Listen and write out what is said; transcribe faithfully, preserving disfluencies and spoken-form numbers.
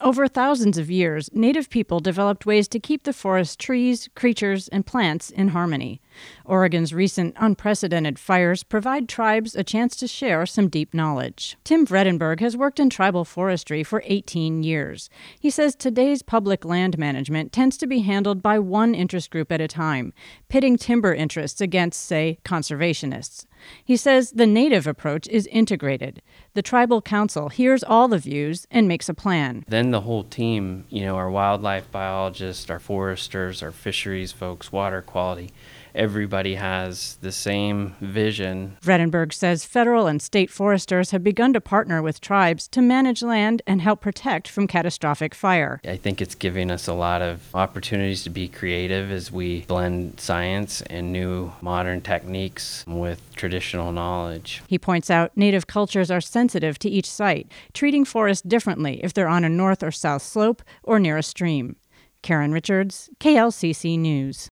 Over thousands of years, Native people developed ways to keep the forest's trees, creatures, and plants in harmony. Oregon's recent unprecedented fires provide tribes a chance to share some deep knowledge. Tim Vredenberg has worked in tribal forestry for eighteen years. He says today's public land management tends to be handled by one interest group at a time, pitting timber interests against, say, conservationists. He says the Native approach is integrated. The tribal council hears all the views and makes a plan. Then the whole team, you know, our wildlife biologists, our foresters, our fisheries folks, water quality, everybody has the same vision. Vredenberg says federal and state foresters have begun to partner with tribes to manage land and help protect from catastrophic fire. I think it's giving us a lot of opportunities to be creative as we blend science and new modern techniques with traditional knowledge. He points out Native cultures are sensitive to each site, treating forests differently if they're on a north or south slope or near a stream. Karen Richards, K L C C News.